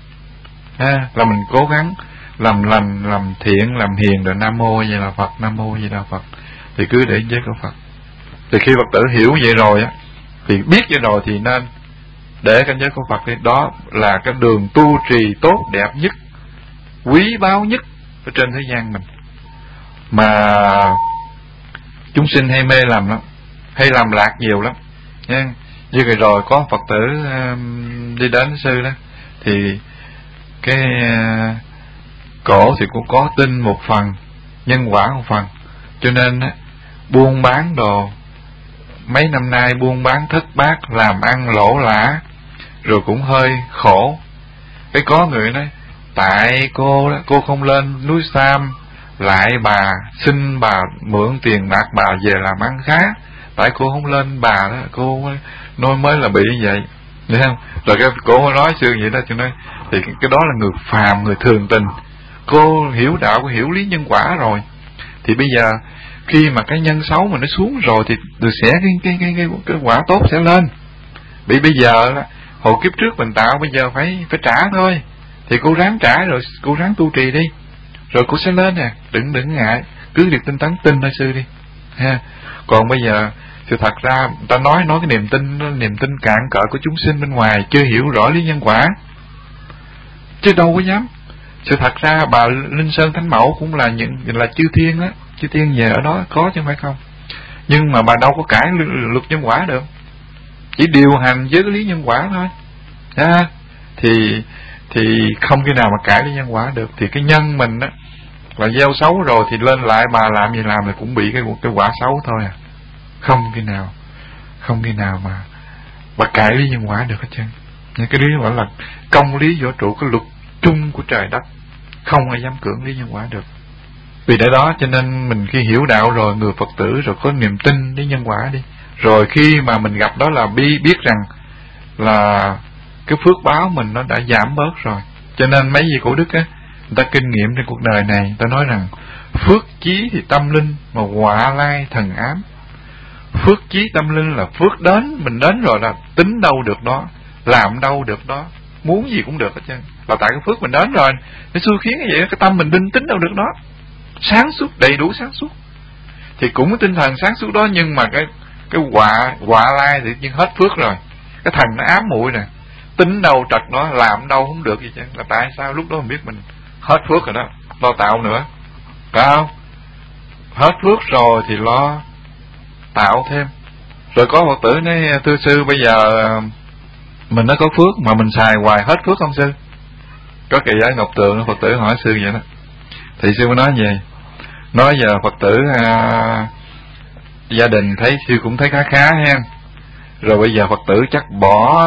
Ha, là mình cố gắng làm lành, làm thiện, làm hiền, rồi Nam Mô vậy là Phật, Nam Mô vậy là Phật, thì cứ để cảnh giới của Phật. Thì khi Phật tử hiểu vậy rồi á, thì biết vậy rồi thì nên để cảnh giới của Phật đi. Đó là cái đường tu trì tốt đẹp nhất, quý báu nhất ở trên thế gian mình. Mà chúng sinh hay mê lầm lắm, hay làm lạc nhiều lắm nha. Như rồi rồi có Phật tử um, đi đến sư đó, thì cái uh, cổ thì cũng có tin một phần, nhân quả một phần, cho nên uh, buôn bán đồ mấy năm nay buôn bán thất bát, làm ăn lỗ lã, rồi cũng hơi khổ. Cái có người nói tại cô đó, cô không lên núi Sam lại bà xin bà mượn tiền bạc bà về làm ăn khá, tại cô không lên bà đó, cô mới, nói mới là bị như vậy, hiểu không? Rồi cái cô mới nói xưa vậy đó, cho nên thì cái đó là người phàm, người thường tình. Cô hiểu đạo, cô hiểu lý nhân quả rồi, thì bây giờ khi mà cái nhân xấu mà nó xuống rồi thì được sẽ cái cái cái cái, cái quả tốt sẽ lên. Bị bây giờ hồi kiếp trước mình tạo, bây giờ phải phải trả thôi, thì cô ráng trả rồi cô ráng tu trì đi, rồi cô sẽ lên nè, đừng đừng ngại, cứ việc tinh tấn tin thôi sư đi ha. Còn bây giờ sự thật ra người ta nói nói cái niềm tin, niềm tin cạn cỡ của chúng sinh bên ngoài, chưa hiểu rõ lý nhân quả, chứ đâu có dám. Sự thật ra bà Linh Sơn Thánh Mẫu cũng là những là chư thiên á, chư thiên về ở đó có chứ không phải không, nhưng mà bà đâu có cãi luật nhân quả được, chỉ điều hành với cái lý nhân quả thôi ha. Thì thì không khi nào mà cãi lý nhân quả được. Thì cái nhân mình á là gieo xấu rồi, thì lên lại bà làm gì làm thì cũng bị cái cái quả xấu thôi à. Không khi nào không khi nào mà bà cãi lý nhân quả được hết trơn. Những cái lý gọi là công lý võ trụ, cái luật chung của trời đất, không ai dám cưỡng lý nhân quả được. Vì để đó cho nên mình khi hiểu đạo rồi, người Phật tử rồi có niềm tin lý nhân quả đi, rồi khi mà mình gặp đó là bi biết rằng là cái phước báo mình nó đã giảm bớt rồi. Cho nên mấy vị cổ đức á, người ta kinh nghiệm trên cuộc đời này, người ta nói rằng phước chí thì tâm linh, mà họa lai thần ám. Phước chí tâm linh là phước đến, mình đến rồi là tính đâu được đó, làm đâu được đó, muốn gì cũng được hết trơn, là tại cái phước mình đến rồi, nó xui khiến như vậy, cái tâm mình linh tính đâu được đó, sáng suốt, đầy đủ sáng suốt. Thì cũng cái tinh thần sáng suốt đó, nhưng mà cái cái họa họa lai thì nhưng hết phước rồi, cái thần nó ám muội nè, tính đâu trật nó, làm đâu không được gì chứ. Là tại sao? Lúc đó mình biết mình hết phước rồi đó, lo tạo nữa, phải không? Hết phước rồi thì lo tạo thêm. Rồi có Phật tử nói thưa sư, bây giờ mình nó có phước mà mình xài hoài hết phước không sư? Có kỳ giải ngọc tượng Phật tử hỏi sư vậy đó, thì sư mới nói vậy, nói giờ Phật tử à, gia đình thấy sư cũng thấy khá khá ha, rồi bây giờ Phật tử chắc bỏ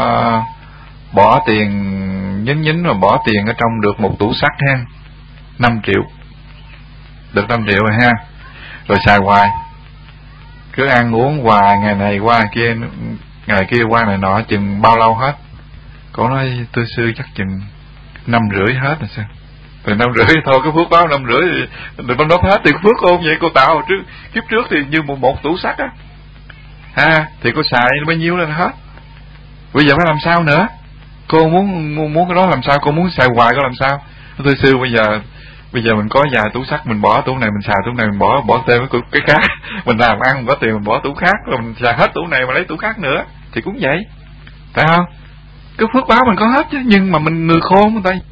bỏ tiền nhín nhín rồi bỏ tiền ở trong được một tủ sắt ha, năm triệu, được năm triệu rồi ha, rồi xài hoài, cứ ăn uống hoài, ngày này qua ngày kia, ngày kia qua này nọ, chừng bao lâu hết? Cổ nói tôi sư chắc chừng năm rưỡi hết rồi sao? Rồi năm rưỡi thôi, cái phước báo năm rưỡi thì đừng bấm đốt hết, thì phước ôn vậy cô tạo trước kiếp trước thì như một một tủ sắt á ha, thì cô xài bao nhiêu là hết. Bây giờ phải làm sao nữa? Cô muốn muốn cái đó làm sao? Cô muốn xài hoài có làm sao? Thưa sư, bây giờ bây giờ mình có vài tủ sắt, mình bỏ tủ này mình xài tủ này, mình bỏ bỏ thêm cái cái khác, mình làm ăn mình có tiền mình bỏ tủ khác, rồi mình xài hết tủ này mà lấy tủ khác nữa, thì cũng vậy, phải không? Cái phước báo mình có hết chứ, nhưng mà mình người khôn người ta